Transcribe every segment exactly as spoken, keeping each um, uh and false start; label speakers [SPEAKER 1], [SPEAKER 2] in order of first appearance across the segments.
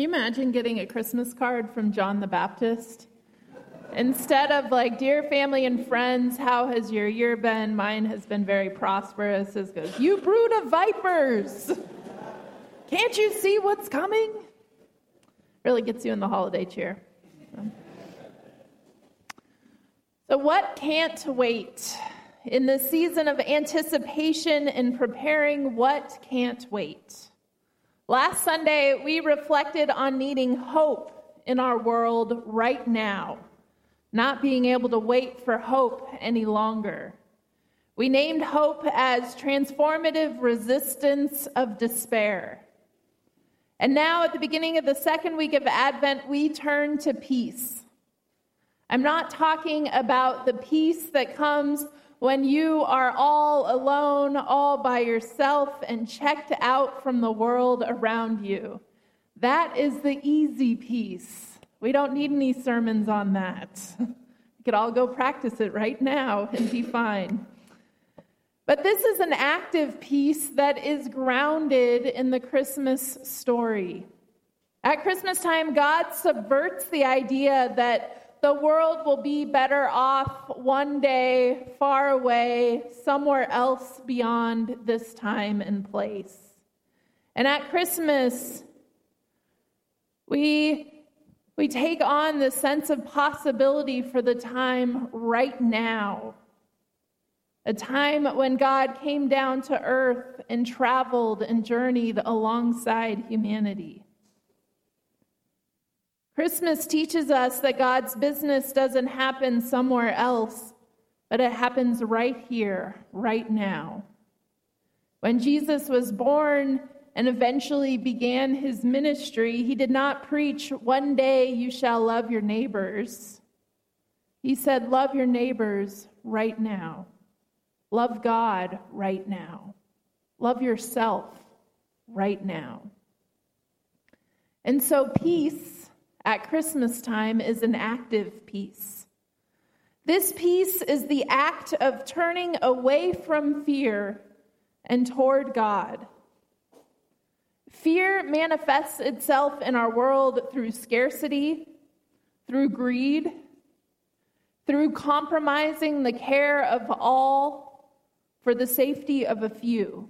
[SPEAKER 1] you imagine getting a Christmas card from John the Baptist? Instead of like, dear family and friends, how has your year been? Mine has been very prosperous. It goes, you brood of vipers. Can't you see what's coming? Really gets you in the holiday cheer. So what can't wait? In the season of anticipation and preparing, what can't wait? Last Sunday, we reflected on needing hope in our world right now, not being able to wait for hope any longer. We named hope as transformative resistance of despair. And now at the beginning of the second week of Advent, we turn to peace. I'm not talking about the peace that comes when you are all alone, all by yourself, and checked out from the world around you. That is the easy peace. We don't need any sermons on that. We could all go practice it right now and be fine. But this is an active peace that is grounded in the Christmas story. At Christmas time, God subverts the idea that the world will be better off one day, far away, somewhere else beyond this time and place. And at Christmas, we, we take on the sense of possibility for the time right now. A time when God came down to earth and traveled and journeyed alongside humanity. Christmas teaches us that God's business doesn't happen somewhere else, but it happens right here, right now. When Jesus was born and eventually began his ministry, he did not preach, one day you shall love your neighbors. He said, love your neighbors right now. Love God right now. Love yourself right now. And so peace at Christmas time is an active peace. This peace is the act of turning away from fear and toward God. Fear manifests itself in our world through scarcity, through greed, through compromising the care of all for the safety of a few.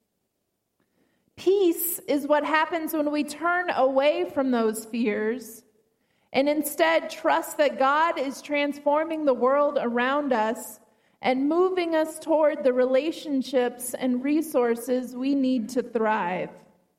[SPEAKER 1] Peace is what happens when we turn away from those fears and instead trust that God is transforming the world around us and moving us toward the relationships and resources we need to thrive.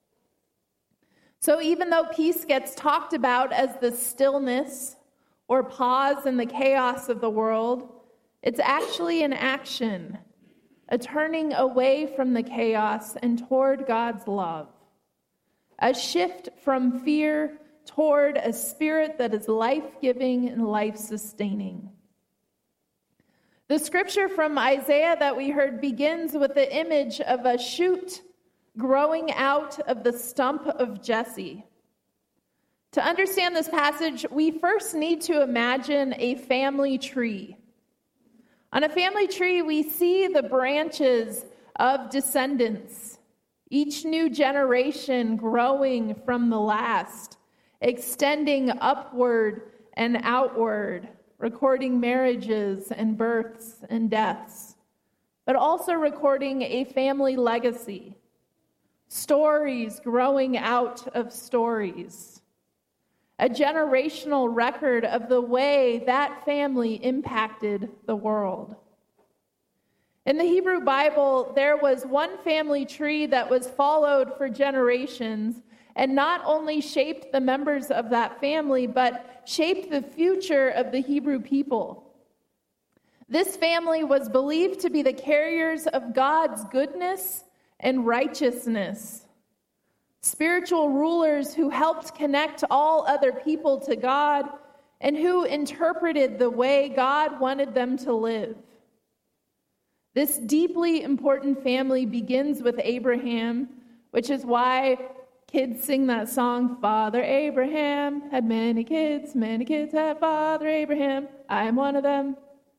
[SPEAKER 1] So even though peace gets talked about as the stillness or pause in the chaos of the world, it's actually an action. A turning away from the chaos and toward God's love. A shift from fear toward a spirit that is life-giving and life-sustaining. The scripture from Isaiah that we heard begins with the image of a shoot growing out of the stump of Jesse. To understand this passage, we first need to imagine a family tree. On a family tree, we see the branches of descendants, each new generation growing from the last, extending upward and outward, recording marriages and births and deaths, but also recording a family legacy, stories growing out of stories. A generational record of the way that family impacted the world. In the Hebrew Bible, there was one family tree that was followed for generations and not only shaped the members of that family, but shaped the future of the Hebrew people. This family was believed to be the carriers of God's goodness and righteousness. Spiritual rulers who helped connect all other people to God and who interpreted the way God wanted them to live. This deeply important family begins with Abraham, which is why kids sing that song, Father Abraham had many kids, many kids had Father Abraham. I am one of them.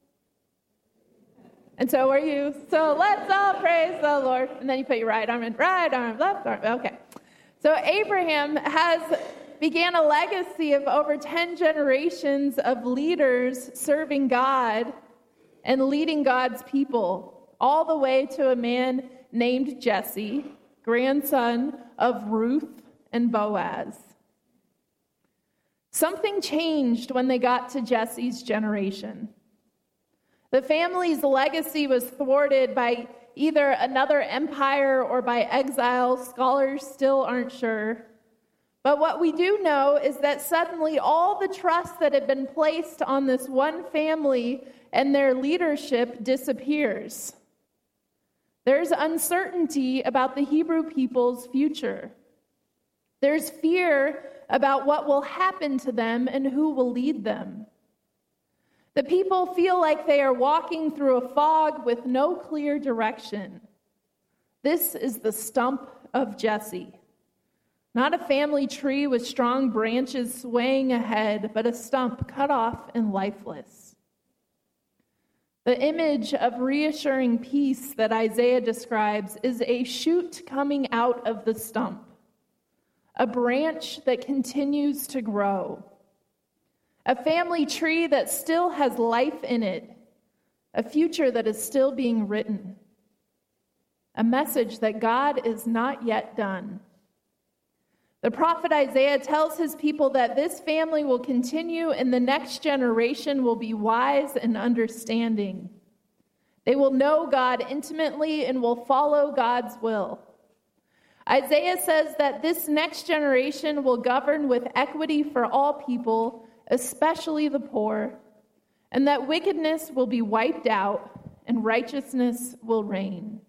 [SPEAKER 1] And so are you. So let's all praise the Lord. And then you put your right arm in, right arm, left arm. Okay. So Abraham has began a legacy of over ten generations of leaders serving God and leading God's people, all the way to a man named Jesse, grandson of Ruth and Boaz. Something changed when they got to Jesse's generation. The family's legacy was thwarted by either another empire or by exile. Scholars still aren't sure. But what we do know is that suddenly all the trust that had been placed on this one family and their leadership disappears. There's uncertainty about the Hebrew people's future. There's fear about what will happen to them and who will lead them. The people feel like they are walking through a fog with no clear direction. This is the stump of Jesse. Not a family tree with strong branches swaying ahead, but a stump cut off and lifeless. The image of reassuring peace that Isaiah describes is a shoot coming out of the stump, a branch that continues to grow, a family tree that still has life in it, a future that is still being written, a message that God is not yet done. The prophet Isaiah tells his people that this family will continue and the next generation will be wise and understanding. They will know God intimately and will follow God's will. Isaiah says that this next generation will govern with equity for all people, especially the poor, and that wickedness will be wiped out and righteousness will reign.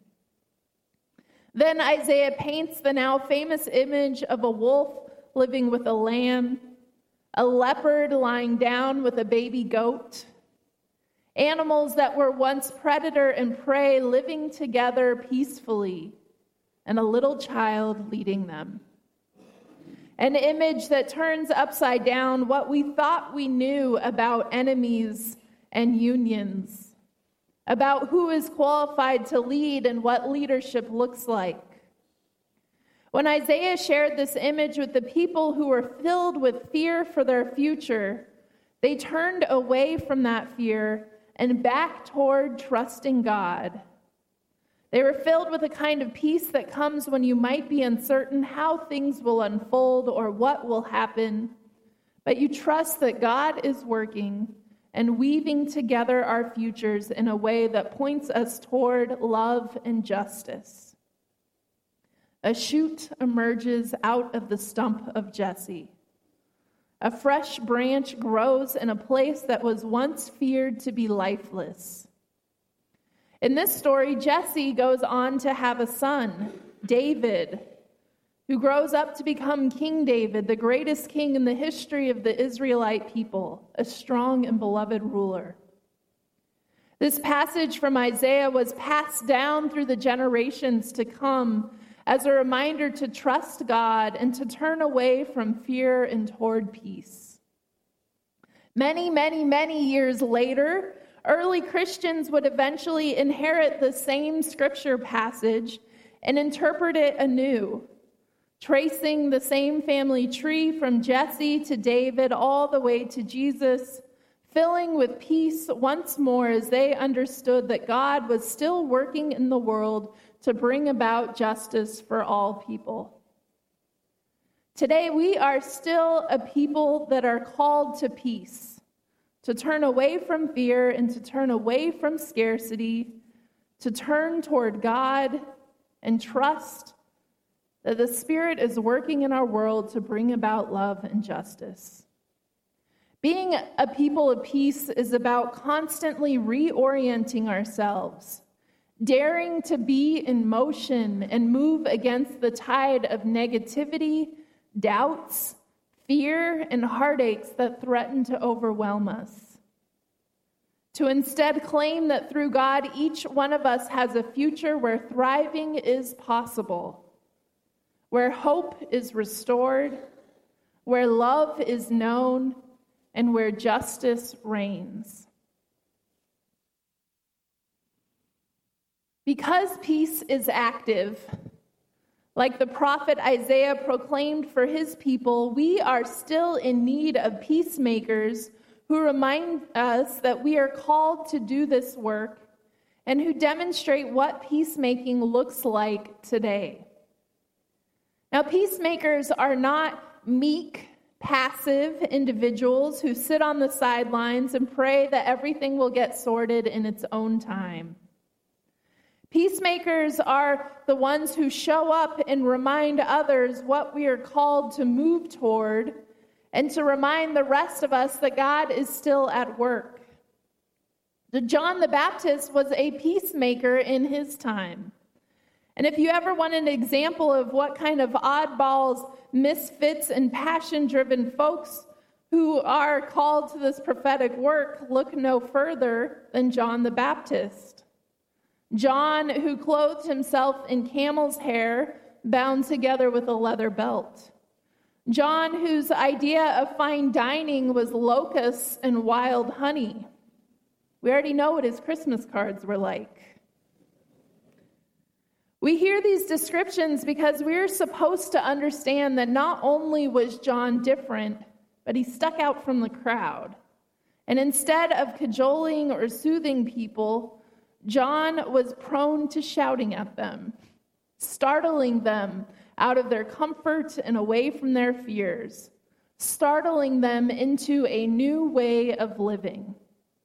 [SPEAKER 1] Then Isaiah paints the now famous image of a wolf living with a lamb, a leopard lying down with a baby goat, animals that were once predator and prey living together peacefully, and a little child leading them. An image that turns upside down what we thought we knew about enemies and unions, about who is qualified to lead and what leadership looks like. When Isaiah shared this image with the people who were filled with fear for their future, they turned away from that fear and back toward trusting God. They were filled with a kind of peace that comes when you might be uncertain how things will unfold or what will happen, but you trust that God is working and weaving together our futures in a way that points us toward love and justice. A shoot emerges out of the stump of Jesse. A fresh branch grows in a place that was once feared to be lifeless. In this story, Jesse goes on to have a son, David, who grows up to become King David, the greatest king in the history of the Israelite people, a strong and beloved ruler. This passage from Isaiah was passed down through the generations to come as a reminder to trust God and to turn away from fear and toward peace. Many, many, many years later, early Christians would eventually inherit the same scripture passage and interpret it anew, tracing the same family tree from Jesse to David all the way to Jesus, filling with peace once more as they understood that God was still working in the world to bring about justice for all people. Today, we are still a people that are called to peace, to turn away from fear and to turn away from scarcity, to turn toward God and trust that the Spirit is working in our world to bring about love and justice. Being a people of peace is about constantly reorienting ourselves, daring to be in motion and move against the tide of negativity, doubts, fear, and heartaches that threaten to overwhelm us. To instead claim that through God, each one of us has a future where thriving is possible, where hope is restored, where love is known, and where justice reigns. Because peace is active, Like the prophet Isaiah proclaimed for his people, we are still in need of peacemakers who remind us that we are called to do this work and who demonstrate what peacemaking looks like today. Now, peacemakers are not meek, passive individuals who sit on the sidelines and pray that everything will get sorted in its own time. Peacemakers are the ones who show up and remind others what we are called to move toward and to remind the rest of us that God is still at work. John the Baptist was a peacemaker in his time. And if you ever want an example of what kind of oddballs, misfits, and passion-driven folks who are called to this prophetic work, look no further than John the Baptist. John, who clothed himself in camel's hair, bound together with a leather belt. John, whose idea of fine dining was locusts and wild honey. We already know what his Christmas cards were like. We hear these descriptions because we're supposed to understand that not only was John different, but he stuck out from the crowd. And instead of cajoling or soothing people, John was prone to shouting at them, startling them out of their comfort and away from their fears, startling them into a new way of living.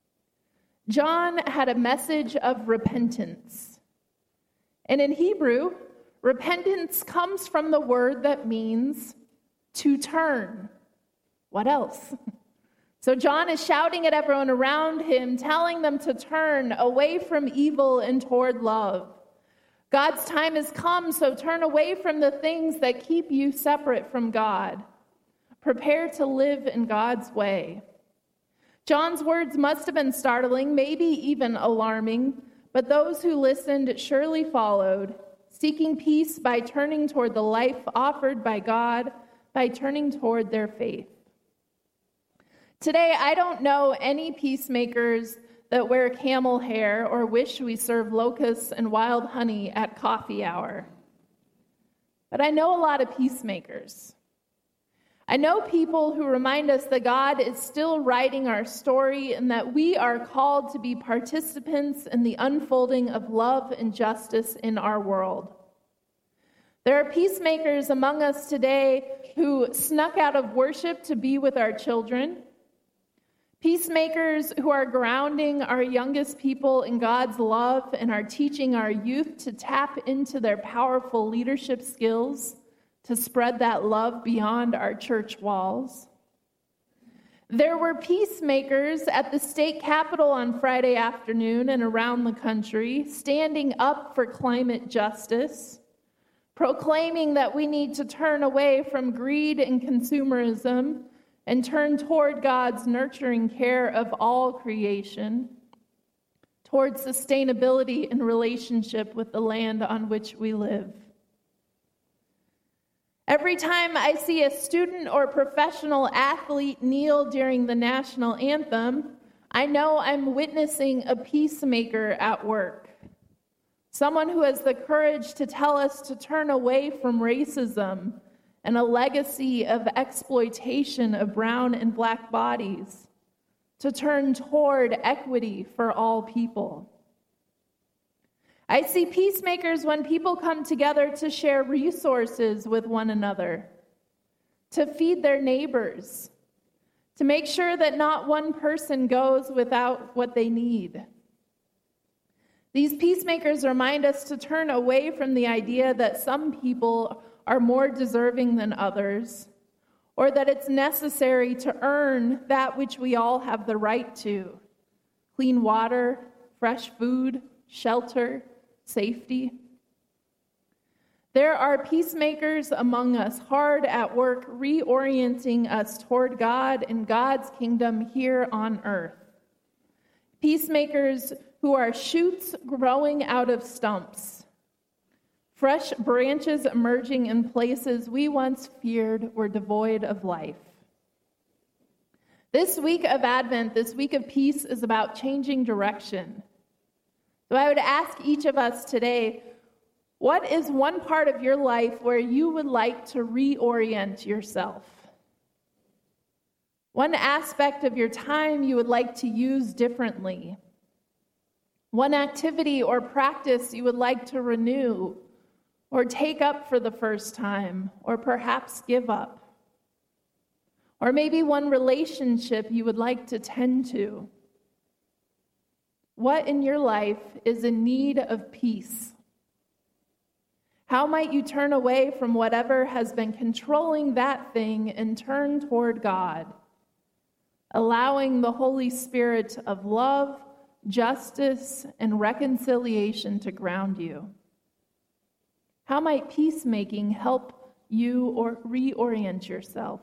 [SPEAKER 1] John had a message of repentance. And in Hebrew, repentance comes from the word that means to turn. What else? So John is shouting at everyone around him, telling them to turn away from evil and toward love. God's time has come, so turn away from the things that keep you separate from God. Prepare to live in God's way. John's words must have been startling, maybe even alarming, but those who listened surely followed, seeking peace by turning toward the life offered by God, by turning toward their faith. Today, I don't know any peacemakers that wear camel hair or wish we serve locusts and wild honey at coffee hour. But I know a lot of peacemakers. I know people who remind us that God is still writing our story and that we are called to be participants in the unfolding of love and justice in our world. There are peacemakers among us today who snuck out of worship to be with our children. Peacemakers who are grounding our youngest people in God's love and are teaching our youth to tap into their powerful leadership skills to spread that love beyond our church walls. There were peacemakers at the state capitol on Friday afternoon and around the country, standing up for climate justice, proclaiming that we need to turn away from greed and consumerism and turn toward God's nurturing care of all creation, toward sustainability and relationship with the land on which we live. Every time I see a student or professional athlete kneel during the national anthem, I know I'm witnessing a peacemaker at work. Someone who has the courage to tell us to turn away from racism and a legacy of exploitation of brown and black bodies, to turn toward equity for all people. I see peacemakers when people come together to share resources with one another, to feed their neighbors, to make sure that not one person goes without what they need. These peacemakers remind us to turn away from the idea that some people are more deserving than others, or that it's necessary to earn that which we all have the right to: clean water, fresh food, shelter, safety. There are peacemakers among us hard at work reorienting us toward God and God's kingdom here on earth. Peacemakers who are shoots growing out of stumps, fresh branches emerging in places we once feared were devoid of life. This week of Advent, this week of peace, is about changing direction. So I would ask each of us today, What is one part of your life where you would like to reorient yourself? One aspect of your time you would like to use differently? One activity or practice you would like to renew or take up for the first time, or perhaps give up? Or maybe one relationship you would like to tend to? What in your life is in need of peace? How might you turn away from whatever has been controlling that thing and turn toward God, allowing the Holy Spirit of love, justice, and reconciliation to ground you? How might peacemaking help you or reorient yourself?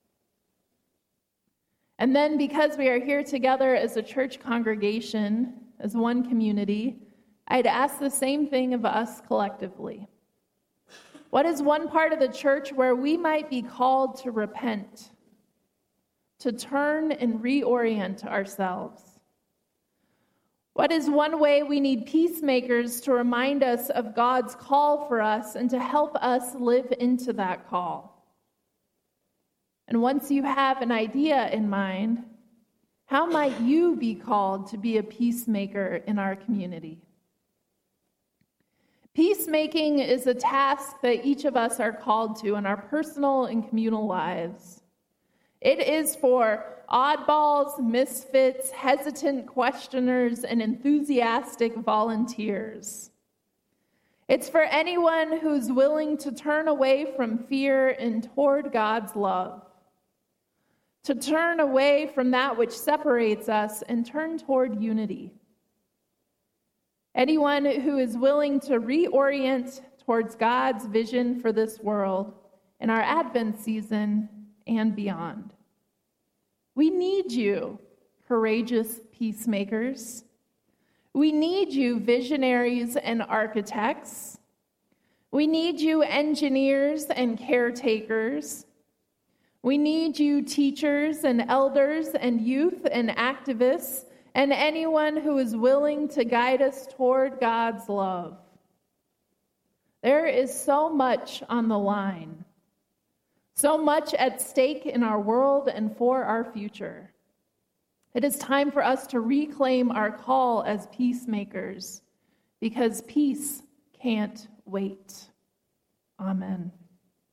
[SPEAKER 1] And then, because we are here together as a church congregation, as one community, I'd ask the same thing of us collectively. What is one part of the church where we might be called to repent, to turn and reorient ourselves? What is one way we need peacemakers to remind us of God's call for us and to help us live into that call? And once you have an idea in mind, how might you be called to be a peacemaker in our community? Peacemaking is a task that each of us are called to in our personal and communal lives. It is for oddballs, misfits, hesitant questioners, and enthusiastic volunteers. It's for anyone who's willing to turn away from fear and toward God's love, to turn away from that which separates us and turn toward unity. Anyone who is willing to reorient towards God's vision for this world in our Advent season and beyond. We need you, courageous peacemakers. We need you, visionaries and architects. We need you, engineers and caretakers. We need you, teachers and elders and youth and activists, and anyone who is willing to guide us toward God's love. There is so much on the line, so much at stake in our world and for our future. It is time for us to reclaim our call as peacemakers, because peace can't wait. Amen.